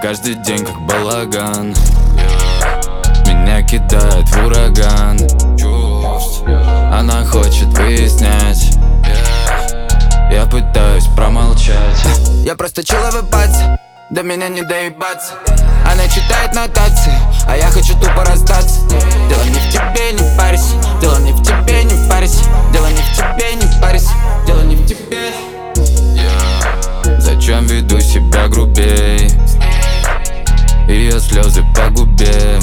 каждый день как балаган. Меня кидает в ураган чувств. Она хочет выяснять, я пытаюсь промолчать. Я просто чиловый пац, до меня не доебаться. Она читает нотации, а я хочу тупо расстаться. Дело не в тебе, не парься. Дело не в тебе, не парься. Дело не в тебе, не парься. Дело не в тебе. Зачем веду себя грубей? Ее слезы по губе.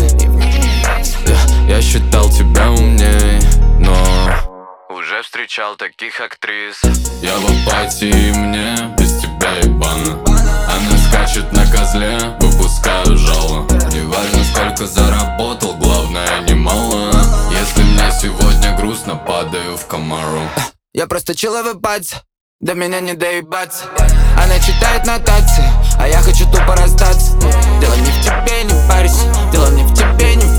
Я считал тебя умней, но уже встречал таких актрис. Я в апатии, мне без тебя ебано. Она скачет на козле, выпускаю жало. Неважно сколько заработал, главное немало. Если мне сегодня грустно, падаю в комару. Я просто чиловый пац, до меня не доебаться. Она читает нотации, а я хочу тупо расстаться. Дело не в тебе, не парься. Дело не в тебе, не